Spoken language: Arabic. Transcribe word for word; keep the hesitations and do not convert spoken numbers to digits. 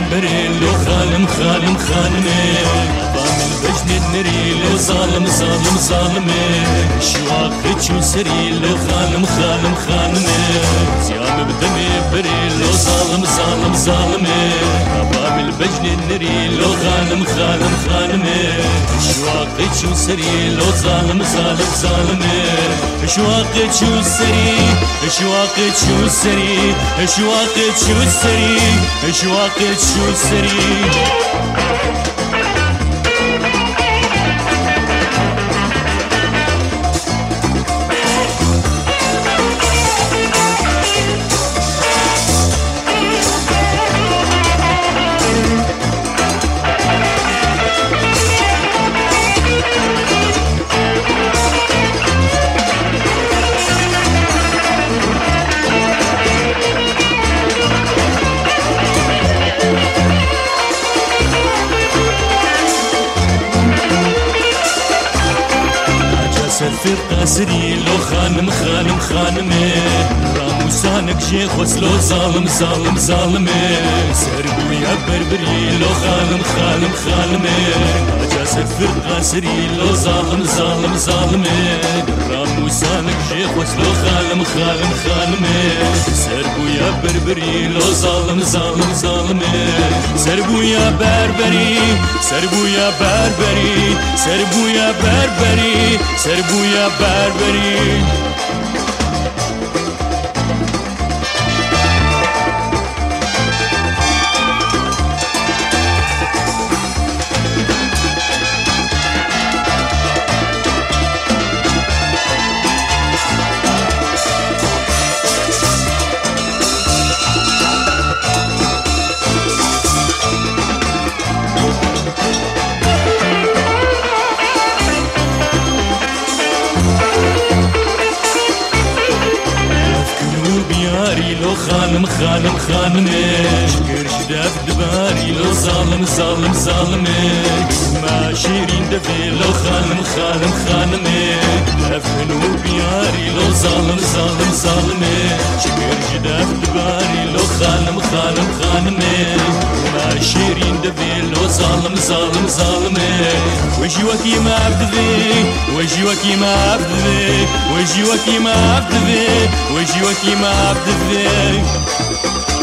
بريلو خالم خالم خانمي ضامن بجن نريلو ظالم ظالم ظالمي شواقي تشو سريلو خالم خالم خانمي زيام بدمي بريلو ظالم ظالم ظالمي ضامن بجن نريلو خالم خالم خانمي شواقي تشو سريلو ظالم ظالم ظالمي شواقي تشو سري شواقي تشو سري شواقي تشو سري شواقي تشو سري سفر قاسري لو خانم خانم خانمي راموسانك جي خسلو ظالم ظالم ظالمي سربو يا بربري لو خانم خانم خانمي اجا سفر قاسري لو ظالم ظالم ظالمي راموسانك جي خسلو خانم خانم خانمي سربو يا بربري لو ظالم ظالم ظالمي سربو يا بربري سربو يا بربري سربو يا بربري سربو يا بربري لو خانم خانم خانمي شكر شداف دباري لو ظالم ظالم ظالمي ما شيرين دفي لو خانم خانم خانمي دفنو بياري لو ظالم ظالم ظالمي شكر شداف دباري لو خانم خانم خانمي ما شيرين دفي لو ظالم ظالم ظالمي وجيوكي ما عبدي وجيوكي ما عبدي وجيوكي ما عبدي وجيوكي ما عبدي